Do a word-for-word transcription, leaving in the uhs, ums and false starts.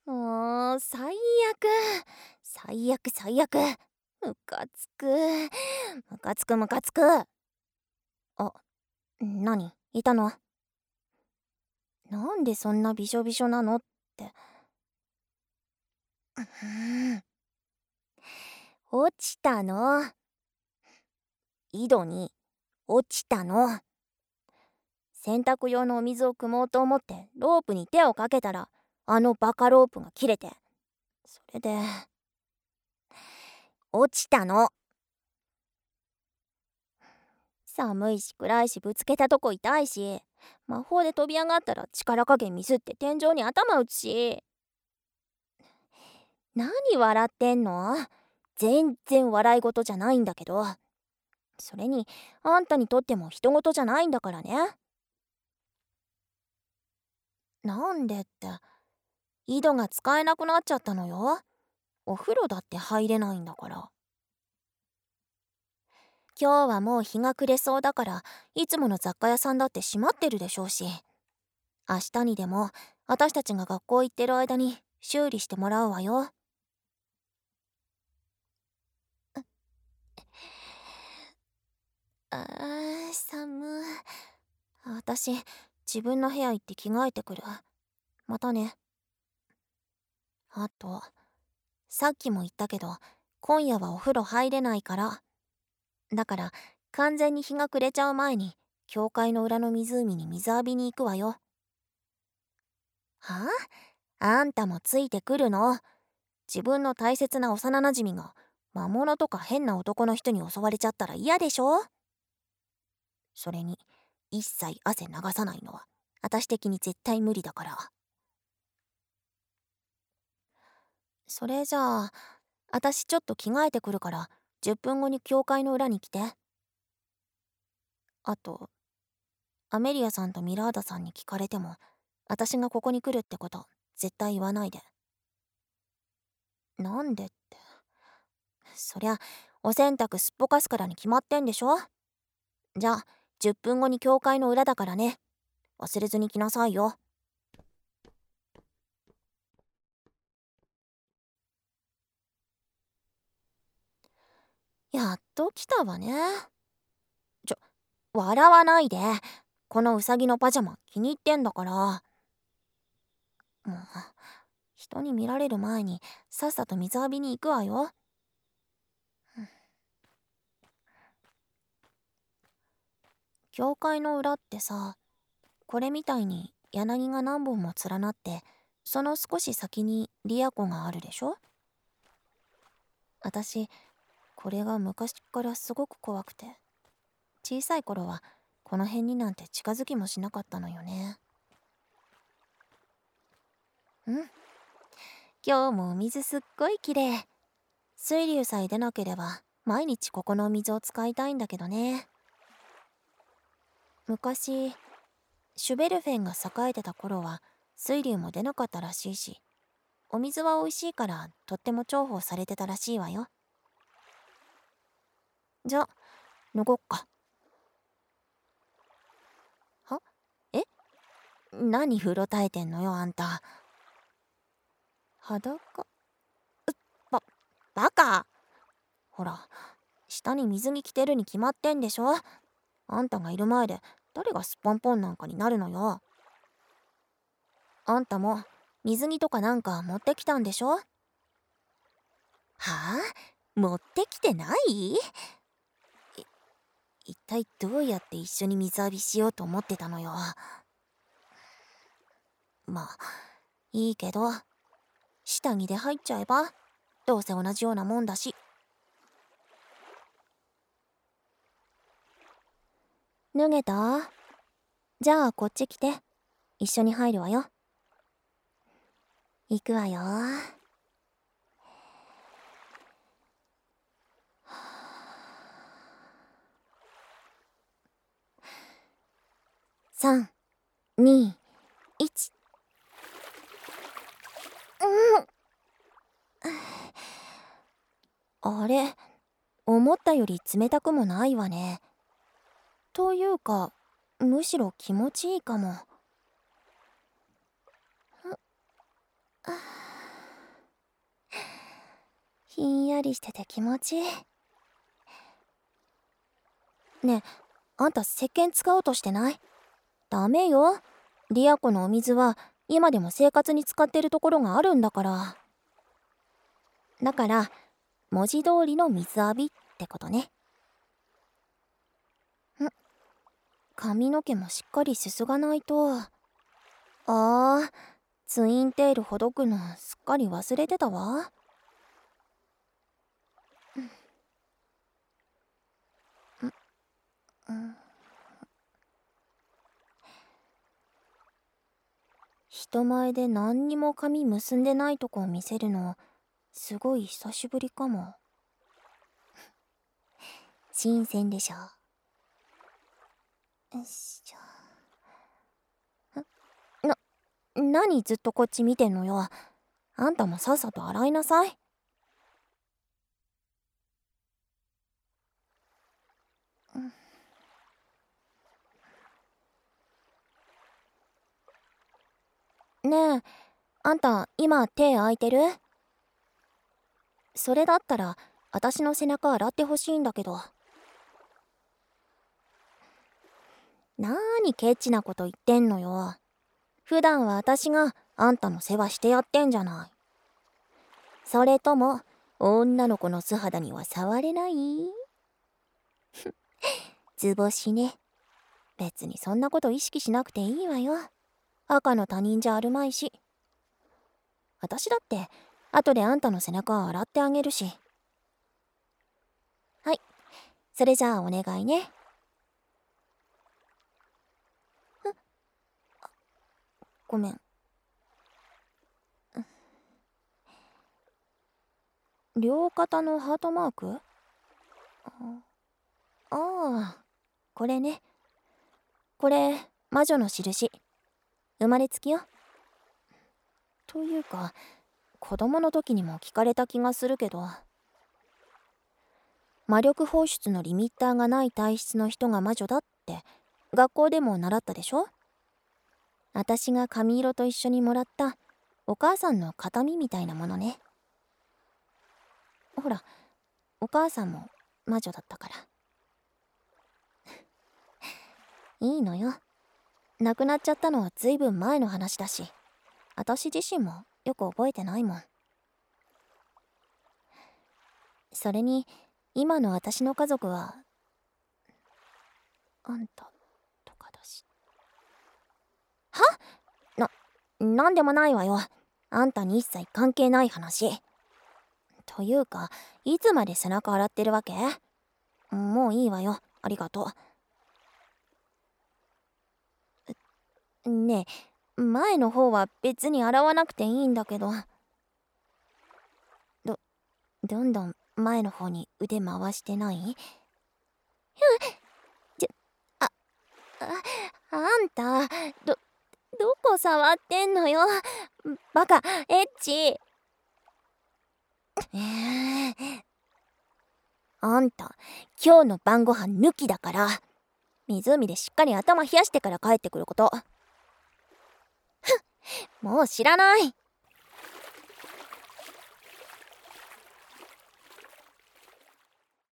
もう最悪最悪最悪。ムカつくムカつくムカつく。あ、何いたの？なんでそんなびしょびしょなのって。うーん落ちたの。井戸に落ちたの。洗濯用のお水を汲もうと思ってロープに手をかけたら、あのバカロープが切れて、それで落ちたの。寒いし暗いしぶつけたとこ痛いし、魔法で飛び上がったら力加減ミスって天井に頭打つし。何笑ってんの？全然笑い事じゃないんだけど。それにあんたにとっても人事じゃないんだからね。なんでって、井戸が使えなくなっちゃったのよ。お風呂だって入れないんだから。今日はもう日が暮れそうだから、いつもの雑貨屋さんだって閉まってるでしょうし、明日にでも私たちが学校行ってる間に修理してもらうわよ。あー、寒い。私、自分の部屋行って着替えてくる。またね。あと、さっきも言ったけど、今夜はお風呂入れないから。だから、完全に日が暮れちゃう前に、教会の裏の湖に水浴びに行くわよ。はあ？あんたもついてくるの？自分の大切な幼なじみが、魔物とか変な男の人に襲われちゃったら嫌でしょ？それに、一切汗流さないのは、私的に絶対無理だから。それじゃあ、私ちょっと着替えてくるから、じゅっぷんごに教会の裏に来て。あと、アメリアさんとミラーダさんに聞かれても、私がここに来るってこと絶対言わないで。なんでって。そりゃお洗濯すっぽかすからに決まってんでしょ。じゃあじゅっぷんごに教会の裏だからね。忘れずに来なさいよ。やっと来たわね。ちょ、笑わないで。このウサギのパジャマ気に入ってんだから。もう人に見られる前にさっさと水浴びに行くわよ。教会の裏ってさ、これみたいに柳が何本も連なって、その少し先にリア湖があるでしょ。私これが昔からすごく怖くて、小さい頃はこの辺になんて近づきもしなかったのよね。うん、今日もお水すっごい綺麗。水流さえ出なければ毎日ここのお水を使いたいんだけどね。昔シュベルフェンが栄えてた頃は水流も出なかったらしいし、お水は美味しいからとっても重宝されてたらしいわよ。じゃ、脱ごっか。は？え？何風呂耐えてんのよあんた。裸？ば、バカ！ほら、下に水着着てるに決まってんでしょ。あんたがいる前で誰がすっぽんぽんなんかになるのよ。あんたも水着とかなんか持ってきたんでしょ？はあ？持ってきてない？い一体どうやって一緒に水浴びしようと思ってたのよ。まあいいけど、下着で入っちゃえばどうせ同じようなもんだし。脱げた？じゃあこっち来て、一緒に入るわよ。行くわよ。さん、に、いち。うん。あれ、思ったより冷たくもないわね。というか、むしろ気持ちいいかも。 らりしてて気持ちいい。ねえ、あんた石鹸使おうとしてない？ダメよ。リア湖のお水は今でも生活に使ってるところがあるんだから。だから文字通りの水浴びってことね。ん、髪の毛もしっかりすすがないと。あー、ツインテールほどくのすっかり忘れてたわ。うん、人前で何にも髪結んでないとこを見せるのすごい久しぶりかも。新鮮でしょ。よいしょ。な、何ずっとこっち見てんのよ。あんたもさっさと洗いなさい。ねえ、あんた今手空いてる？それだったら私の背中洗ってほしいんだけど。なーにケチなこと言ってんのよ。普段は私があんたの世話してやってんじゃない。それとも女の子の素肌には触れない？図星ね。別にそんなこと意識しなくていいわよ。赤の他人じゃあるまいし。私だって後であんたの背中を洗ってあげるし。はい、それじゃあお願いね。ごめん。両肩のハートマーク？ああ、これね。これ魔女の印。生まれつきよ。というか子供の時にも聞かれた気がするけど、魔力放出のリミッターがない体質の人が魔女だって学校でも習ったでしょ。私が髪色と一緒にもらったお母さんの形見みたいなものね。ほら、お母さんも魔女だったからいいのよ。亡くなっちゃったのはずいぶん前の話だし、私自身もよく覚えてないもん。それに今の私の家族はあんたとかだし。は？な、なんでもないわよ。あんたに一切関係ない話。というか、いつまで背中洗ってるわけ？もういいわよ、ありがとう。ねえ、前の方は別に洗わなくていいんだけど。ど、どんどん前の方に腕回してない？うん、ちょ、あ、あ、あんた、ど、どこ触ってんのよ。バカ、エッチ。えー、あんた、今日の晩ご飯抜きだから、湖でしっかり頭冷やしてから帰ってくること。ふっ、もう知らない。